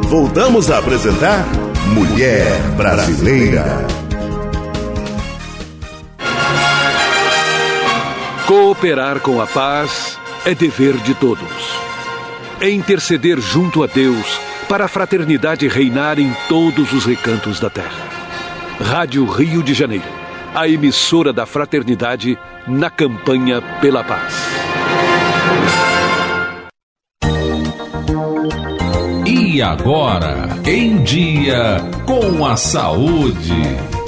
Voltamos a apresentar Mulher Brasileira. Cooperar com a paz é dever de todos. É interceder junto a Deus para a fraternidade reinar em todos os recantos da terra. Rádio Rio de Janeiro, a emissora da fraternidade na campanha pela paz. E agora, em dia com a saúde.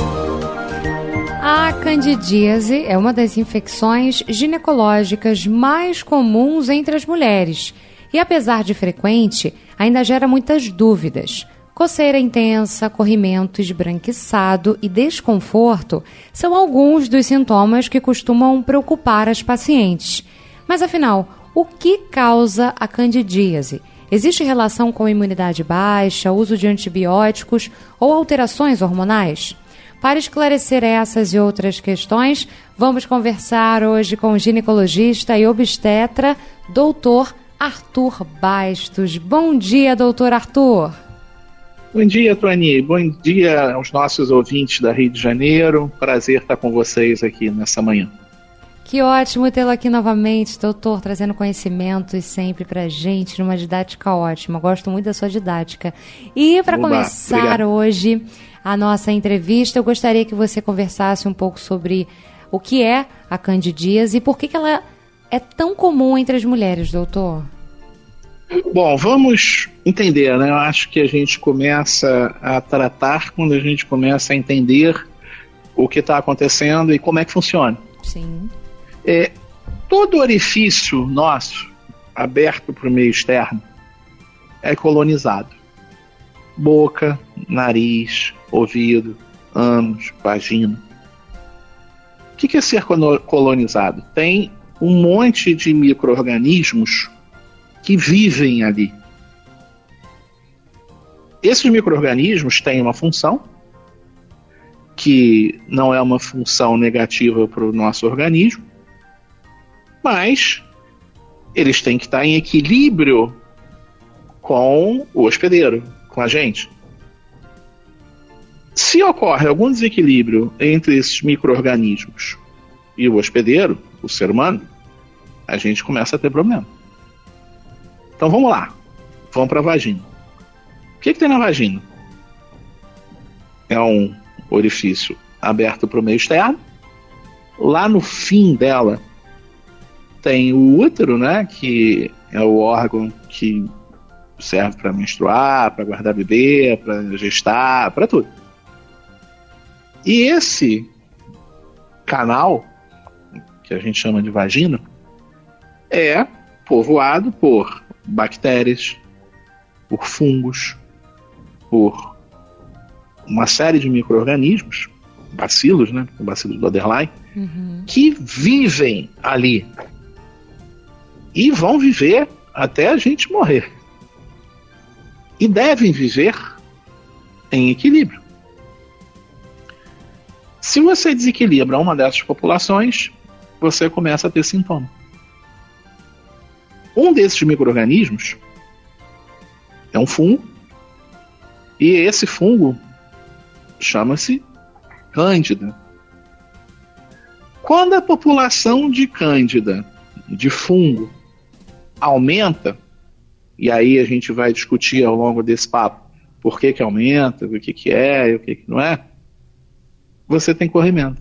A candidíase é uma das infecções ginecológicas mais comuns entre as mulheres e, apesar de frequente, ainda gera muitas dúvidas. Coceira intensa, corrimento esbranquiçado e desconforto são alguns dos sintomas que costumam preocupar as pacientes. Mas, afinal, o que causa a candidíase? Existe relação com imunidade baixa, uso de antibióticos ou alterações hormonais? Para esclarecer essas e outras questões, vamos conversar hoje com o ginecologista e obstetra, doutor Arthur Bastos. Bom dia, doutor Arthur. Bom dia, Tuani. Bom dia aos nossos ouvintes da Rio de Janeiro. Prazer estar com vocês aqui nessa manhã. Que ótimo tê-lo aqui novamente, doutor, trazendo conhecimentos sempre pra gente, numa didática ótima. Gosto muito da sua didática. E para começar obrigado. Hoje a nossa entrevista, eu gostaria que você conversasse um pouco sobre o que é a candidíase e por que ela é tão comum entre as mulheres, doutor. Bom, vamos entender, né? Eu acho que a gente começa a tratar quando a gente começa a entender o que está acontecendo e como é que funciona. Sim. Todo orifício nosso, aberto para o meio externo, é colonizado. Boca, nariz, ouvido, ânus, vagina. O que é ser colonizado? Tem um monte de micro-organismos que vivem ali. Esses micro-organismos têm uma função, que não é uma função negativa para o nosso organismo, mas eles têm que estar em equilíbrio com o hospedeiro, com a gente. Se ocorre algum desequilíbrio entre esses micro-organismos e o hospedeiro, o ser humano, a gente começa a ter problema. Então vamos lá, vamos para a vagina. O que tem na vagina? É um orifício aberto para o meio externo. Lá no fim dela tem o útero, né, que é o órgão que serve para menstruar, para guardar bebê, para gestar, para tudo. E esse canal, que a gente chama de vagina, é povoado por bactérias, por fungos, por uma série de micro-organismos, bacilos, né? O bacilo do Underline, que vivem ali. E vão viver até a gente morrer. E devem viver em equilíbrio. Se você desequilibra uma dessas populações, você começa a ter sintoma. Um desses micro-organismos é um fungo, e esse fungo chama-se Cândida. Quando a população de Cândida, de fungo, aumenta, e aí a gente vai discutir ao longo desse papo por que aumenta, o que é e o que não é, você tem corrimento.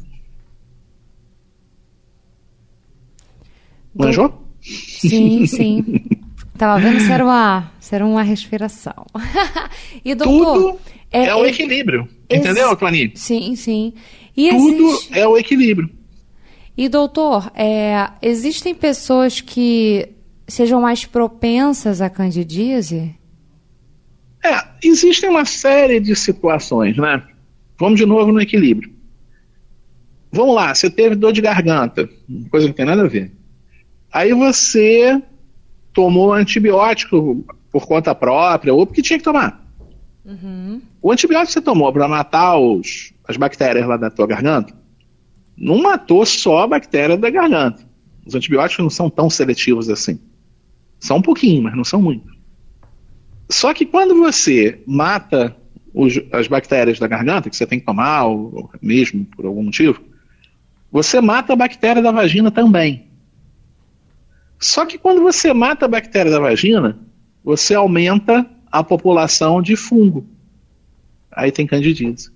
Manjou? Sim, sim. Tava vendo se era uma respiração. E, doutor, tudo é o equilíbrio. Entendeu, Clani? Sim, sim. E tudo é o equilíbrio. E, doutor, existem pessoas que sejam mais propensas à candidíase? Existem uma série de situações, né? Vamos de novo no equilíbrio. Vamos lá, você teve dor de garganta, coisa que não tem nada a ver. Aí você tomou antibiótico por conta própria, ou porque tinha que tomar. O antibiótico que você tomou para matar as bactérias lá da tua garganta, não matou só a bactéria da garganta. Os antibióticos não são tão seletivos assim. São um pouquinho, mas não são muito. Só que quando você mata as bactérias da garganta, que você tem que tomar, ou mesmo por algum motivo, você mata a bactéria da vagina também. Só que quando você mata a bactéria da vagina, você aumenta a população de fungo. Aí tem candidíase.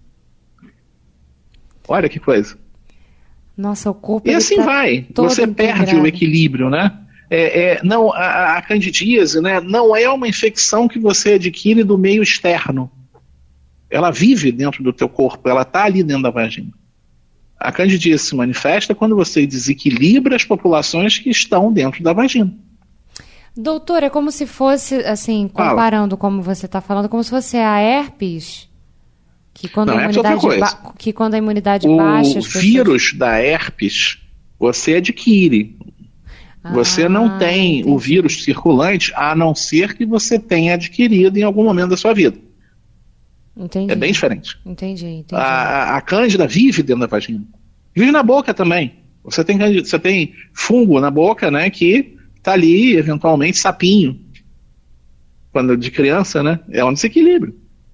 Olha que coisa. Nossa, o corpo... E assim tá vai. Você perde integrado. o equilíbrio, né? Não, a candidíase, né, não é uma infecção que você adquire do meio externo. Ela vive dentro do teu corpo, ela está ali dentro da vagina. A candidíase se manifesta quando você desequilibra as populações que estão dentro da vagina. Doutor, é como se fosse, assim, comparando como você está falando, como se fosse a herpes, que quando, que quando a imunidade baixa... O vírus da herpes, você adquire. Você não tem entendi. o vírus circulante, a não ser que você tenha adquirido em algum momento da sua vida. Entendi. É bem diferente. Entendi. A cândida vive dentro da vagina. Vive na boca também. Você tem fungo na boca, né, que está ali, eventualmente, sapinho. Quando de criança, né, é um desequilíbrio.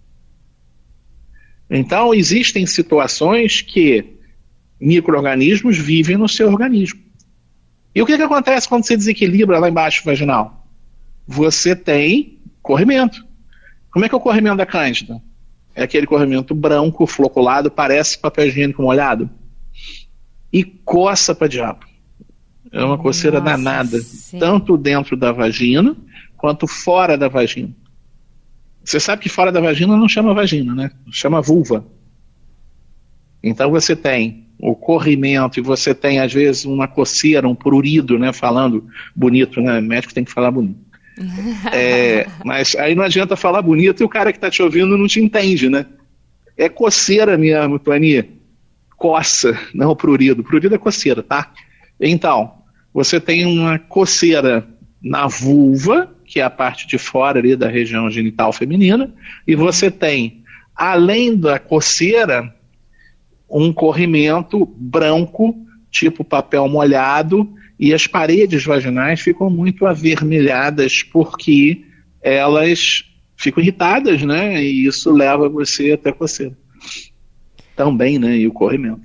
Então, existem situações que micro-organismos vivem no seu organismo. E o que acontece quando você desequilibra lá embaixo vaginal? Você tem corrimento. Como é que é o corrimento da cândida? É aquele corrimento branco, floculado, parece papel higiênico molhado. E coça pra diabo. É uma coceira danada. Sim. Tanto dentro da vagina, quanto fora da vagina. Você sabe que fora da vagina não chama vagina, né? Chama vulva. Então você tem o corrimento e você tem, às vezes, uma coceira, um prurido, né? Falando bonito, né? O médico tem que falar bonito. Mas aí não adianta falar bonito e o cara que está te ouvindo não te entende, né? É coceira mesmo, Tony. Coça, não prurido. Prurido é coceira, tá? Então, você tem uma coceira na vulva, que é a parte de fora ali da região genital feminina, e você tem, além da coceira, um corrimento branco, tipo papel molhado, e as paredes vaginais ficam muito avermelhadas porque elas ficam irritadas, né? E isso leva você até a coceira. Também, né? E o corrimento.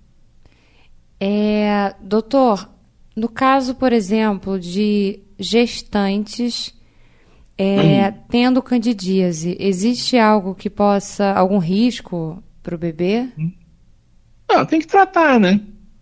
Doutor, no caso, por exemplo, de gestantes tendo candidíase, existe algo que possa, algum risco para o bebê? Não, tem que tratar, né?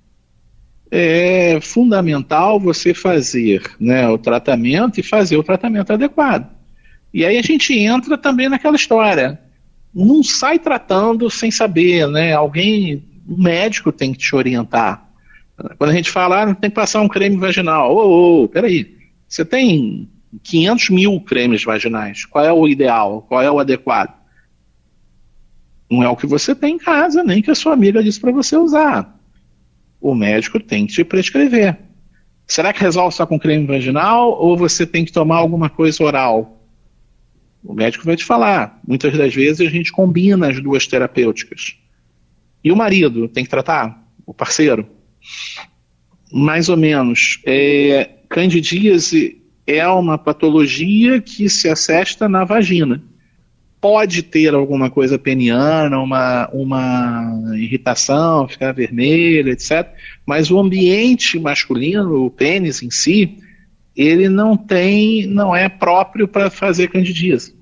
É fundamental você fazer, né, o tratamento e fazer o tratamento adequado. E aí a gente entra também naquela história. Não sai tratando sem saber, né? Um médico tem que te orientar. Quando a gente fala, tem que passar um creme vaginal. Peraí. Você tem 500 mil cremes vaginais. Qual é o ideal? Qual é o adequado? Não é o que você tem em casa, nem que a sua amiga disse para você usar. O médico tem que te prescrever. Será que resolve só com creme vaginal ou você tem que tomar alguma coisa oral? O médico vai te falar. Muitas das vezes a gente combina as duas terapêuticas. E o marido tem que tratar? O parceiro? Mais ou menos. Candidíase é uma patologia que se assesta na vagina. Pode ter alguma coisa peniana, uma irritação, ficar vermelho, etc. Mas o ambiente masculino, o pênis em si, ele não é próprio para fazer candidíase.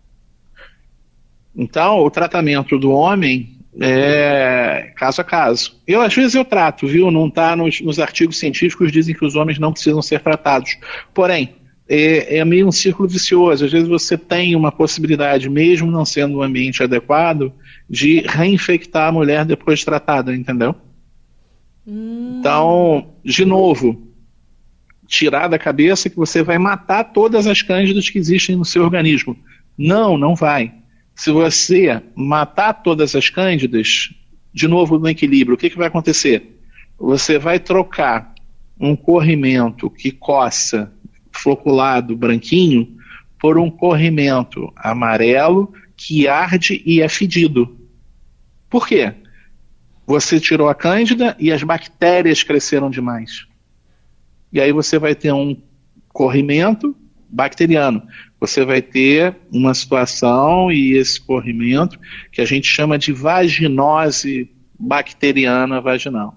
Então, o tratamento do homem é caso a caso. Às vezes eu trato, viu? Não está nos artigos científicos, dizem que os homens não precisam ser tratados. Porém, é meio um círculo vicioso. Às vezes você tem uma possibilidade, mesmo não sendo um ambiente adequado, de reinfectar a mulher depois de tratada, entendeu? Então, de novo, tirar da cabeça que você vai matar todas as cândidas que existem no seu organismo. Não vai. Se você matar todas as cândidas, de novo no equilíbrio, o que vai acontecer? Você vai trocar um corrimento que coça, floculado, branquinho, por um corrimento amarelo que arde e é fedido. Por quê? Você tirou a cândida e as bactérias cresceram demais. E aí você vai ter um corrimento bacteriano. Você vai ter uma situação e esse corrimento que a gente chama de vaginose bacteriana vaginal.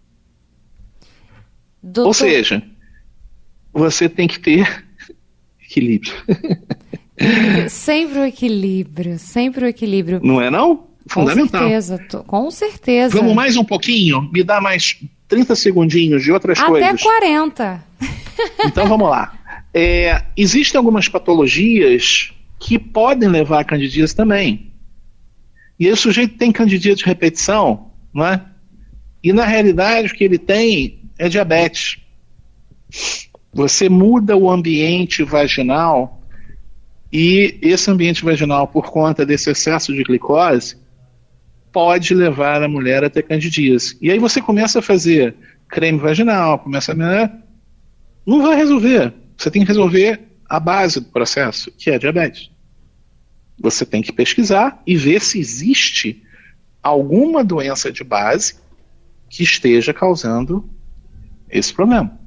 Doutor... Ou seja, você tem que ter equilíbrio. Sempre o equilíbrio. Não é não? Fundamental. Com certeza. Vamos mais um pouquinho? Me dá mais 30 segundinhos de outras coisas. Até 40. Então vamos lá. Existem algumas patologias que podem levar a candidíase também. E esse sujeito tem candidíase de repetição, não é? E na realidade o que ele tem é diabetes. Você muda o ambiente vaginal e esse ambiente vaginal, por conta desse excesso de glicose, pode levar a mulher a ter candidíase. E aí você começa a fazer creme vaginal, não vai resolver. Você tem que resolver a base do processo, que é a diabetes. Você tem que pesquisar e ver se existe alguma doença de base que esteja causando esse problema.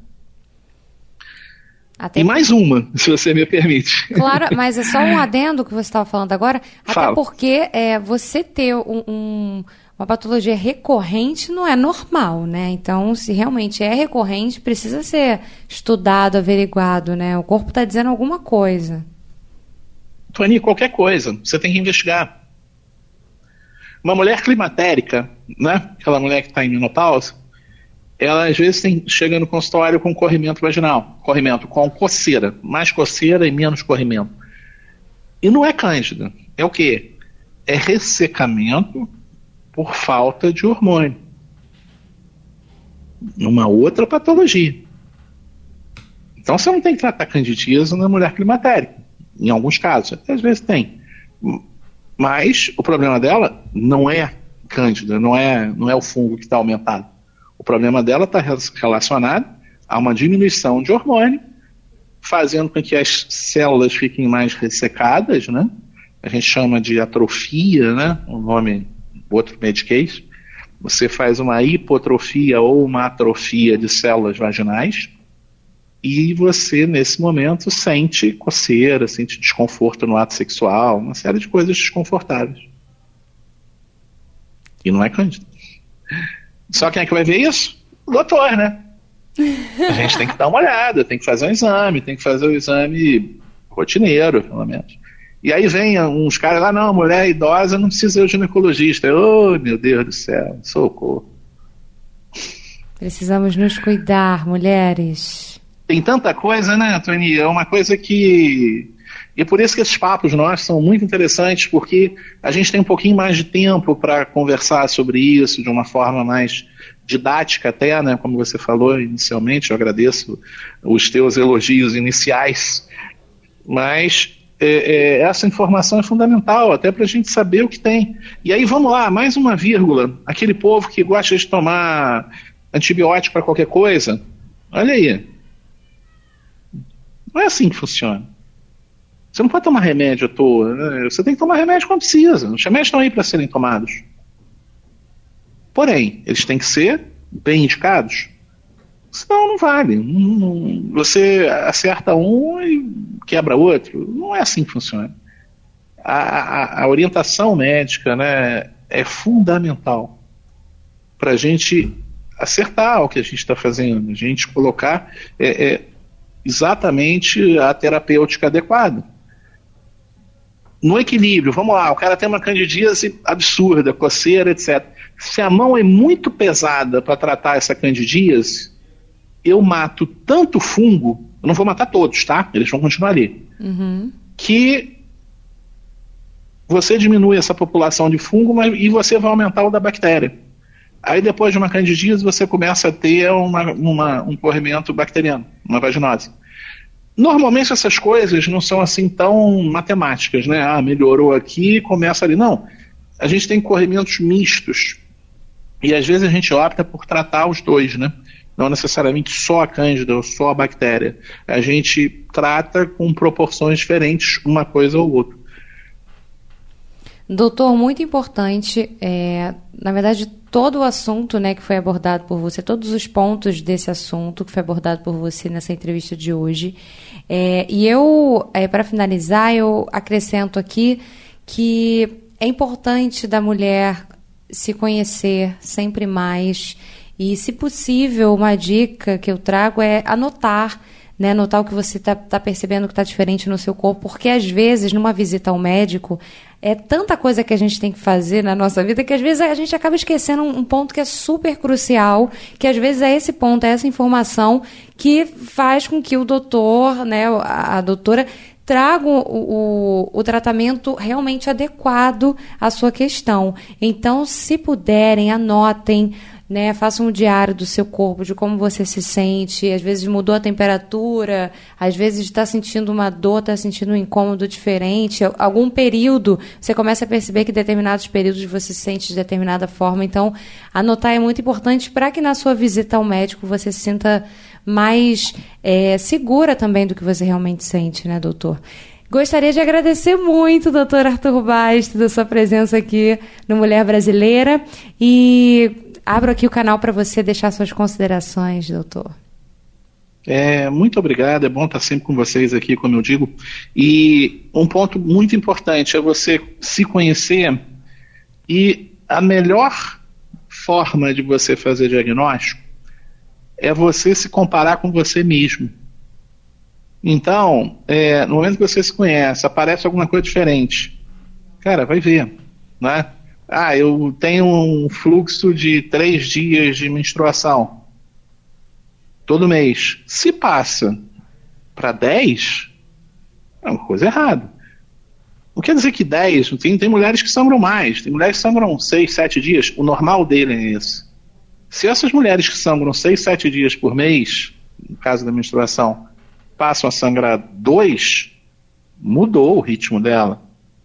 E mais uma, se você me permite. Claro, mas é só um adendo que você estava falando agora, até porque você ter uma patologia recorrente não é normal, né? Então, se realmente é recorrente, precisa ser estudado, averiguado, né? O corpo está dizendo alguma coisa. Tony, qualquer coisa, você tem que investigar. Uma mulher climatérica, né? Aquela mulher que está em menopausa, ela às vezes chega no consultório com corrimento vaginal, corrimento com coceira, mais coceira e menos corrimento. E não é cândida, é o quê? É ressecamento por falta de hormônio. Uma outra patologia. Então você não tem que tratar candidíase na mulher climatérica, em alguns casos, até às vezes tem. Mas o problema dela não é cândida, não é o fungo que está aumentado. O problema dela está relacionado a uma diminuição de hormônio, fazendo com que as células fiquem mais ressecadas, né? A gente chama de atrofia, né? O nome, outro mediquês. Você faz uma hipotrofia ou uma atrofia de células vaginais e você, nesse momento, sente coceira, sente desconforto no ato sexual, uma série de coisas desconfortáveis. E não é cândida. Só quem é que vai ver isso? O doutor, né? A gente tem que dar uma olhada, tem que fazer um exame rotineiro, pelo menos. E aí vem uns caras lá, não, mulher idosa não precisa ir ao ginecologista. Oh, meu Deus do céu, socorro. Precisamos nos cuidar, mulheres. Tem tanta coisa, né, Tony? É uma coisa que... E por isso que esses papos nossos são muito interessantes, porque a gente tem um pouquinho mais de tempo para conversar sobre isso de uma forma mais didática até, né? Como você falou inicialmente, eu agradeço os teus elogios iniciais, mas essa informação é fundamental, até para a gente saber o que tem. E aí vamos lá, mais uma vírgula, aquele povo que gosta de tomar antibiótico para qualquer coisa, olha aí, não é assim que funciona. Você não pode tomar remédio à toa, né? Você tem que tomar remédio quando precisa. Os remédios estão aí para serem tomados. Porém, eles têm que ser bem indicados. Senão não vale. Você acerta um e quebra outro. Não é assim que funciona. A orientação médica, né, é fundamental para a gente acertar o que a gente está fazendo. A gente colocar exatamente a terapêutica adequada. No equilíbrio, vamos lá, o cara tem uma candidíase absurda, coceira, etc. Se a mão é muito pesada para tratar essa candidíase, eu mato tanto fungo, eu não vou matar todos, tá? Eles vão continuar ali. Que você diminui essa população de fungo e você vai aumentar o da bactéria. Aí depois de uma candidíase você começa a ter um corrimento bacteriano, uma vaginose. Normalmente essas coisas não são assim tão matemáticas, né? Ah, melhorou aqui, começa ali. Não, a gente tem corrimentos mistos. E às vezes a gente opta por tratar os dois, né? Não necessariamente só a cândida ou só a bactéria. A gente trata com proporções diferentes uma coisa ou outra. Doutor, muito importante, na verdade, todo o assunto, né, que foi abordado por você, todos os pontos desse assunto que foi abordado por você nessa entrevista de hoje. E eu, para finalizar, eu acrescento aqui que é importante da mulher se conhecer sempre mais e, se possível, uma dica que eu trago é anotar, né, notar o que você está percebendo que está diferente no seu corpo, porque às vezes, numa visita ao médico, é tanta coisa que a gente tem que fazer na nossa vida que às vezes a gente acaba esquecendo um ponto que é super crucial, que às vezes é esse ponto, é essa informação que faz com que o doutor, né, a doutora, traga o tratamento realmente adequado à sua questão. Então, se puderem, anotem, né, faça um diário do seu corpo, de como você se sente, às vezes mudou a temperatura, às vezes está sentindo uma dor, está sentindo um incômodo diferente, algum período, você começa a perceber que determinados períodos você se sente de determinada forma, então anotar é muito importante para que na sua visita ao médico você se sinta mais segura também do que você realmente sente, né, doutor? Gostaria de agradecer muito, doutor Arthur Bastos, da sua presença aqui no Mulher Brasileira, e abro aqui o canal para você deixar suas considerações, doutor. Muito obrigado, é bom estar sempre com vocês aqui, como eu digo. E um ponto muito importante é você se conhecer, e a melhor forma de você fazer diagnóstico é você se comparar com você mesmo. Então, no momento que você se conhece, aparece alguma coisa diferente, cara, vai ver, né? Eu tenho um fluxo de 3 dias de menstruação todo mês. Se passa para 10, é uma coisa errada. Não quer dizer que 10, tem mulheres que sangram mais, tem mulheres que sangram 6, 7 dias, o normal dele é esse. Se essas mulheres que sangram 6, 7 dias por mês, no caso da menstruação, passam a sangrar 2, mudou o ritmo dela.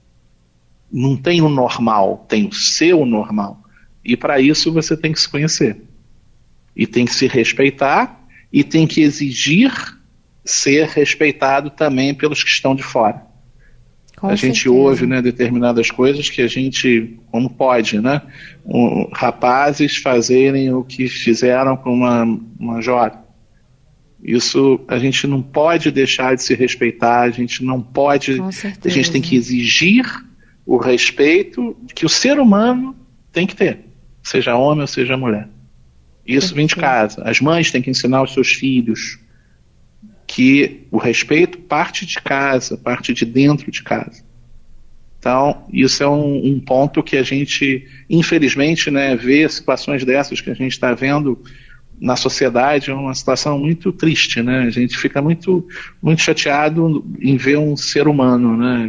Não tem o normal, tem o seu normal. E para isso você tem que se conhecer. E tem que se respeitar, e tem que exigir ser respeitado também pelos que estão de fora. Com a certeza. Gente ouve, né, determinadas coisas que a gente, como pode, né, rapazes fazerem o que fizeram com uma jovem. Isso a gente não pode deixar de se respeitar, a gente não pode, a gente tem que exigir o respeito que o ser humano tem que ter, seja homem ou seja mulher. Isso vem de casa. As mães têm que ensinar os seus filhos que o respeito parte de casa, parte de dentro de casa. Então, isso é um ponto que a gente, infelizmente, né, vê situações dessas que a gente está vendo na sociedade, é uma situação muito triste, né? A gente fica muito, muito chateado em ver um ser humano, né?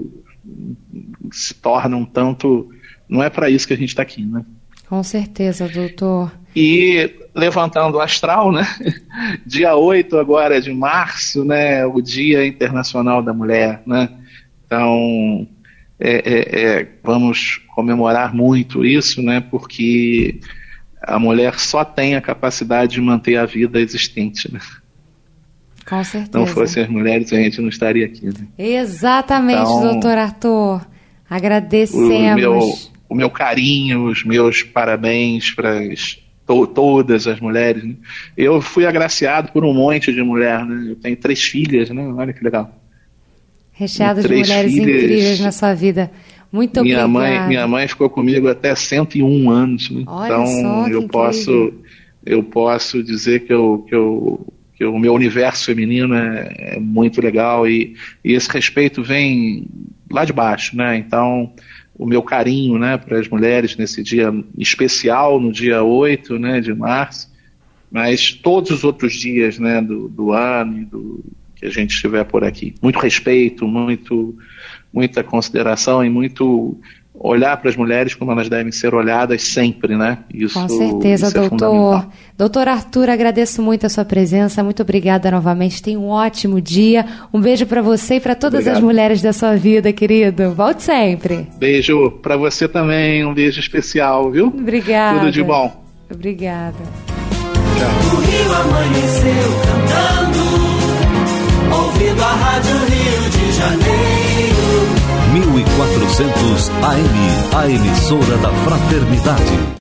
Se torna um tanto... Não é para isso que a gente está aqui, né? Com certeza, doutor. E levantando o astral, né? Dia 8 agora de março, né? O Dia Internacional da Mulher, né? Então, vamos comemorar muito isso, né? Porque a mulher só tem a capacidade de manter a vida existente, né? Com certeza. Não fossem as mulheres, a gente não estaria aqui, né? Exatamente, então, doutor Arthur. Agradecemos. O meu carinho, os meus parabéns para todas as mulheres, né? Eu fui agraciado por um monte de mulher, né? Eu tenho 3 filhas, né? Olha que legal. Recheado de mulheres incríveis na sua vida. Muito obrigada. Minha mãe ficou comigo até 101 anos, né? Olha então só, eu posso dizer que o meu universo feminino é muito legal, e esse respeito vem lá de baixo, né? Então, o meu carinho, né, para as mulheres nesse dia especial, no dia 8, né, de março, mas todos os outros dias, né, do ano e que a gente estiver por aqui. Muito respeito, muita consideração e muito olhar para as mulheres como elas devem ser olhadas sempre, né? Isso, com certeza, isso doutor. Doutor Arthur, agradeço muito a sua presença, muito obrigada novamente, tenha um ótimo dia, um beijo para você e para todas as mulheres da sua vida, querido. Volte sempre. Beijo para você também, um beijo especial, viu? Obrigada. Tudo de bom. Obrigada. Tchau. O Rio amanheceu cantando, ouvindo a Rádio Rio de Janeiro. 1400 AM, a emissora da Fraternidade.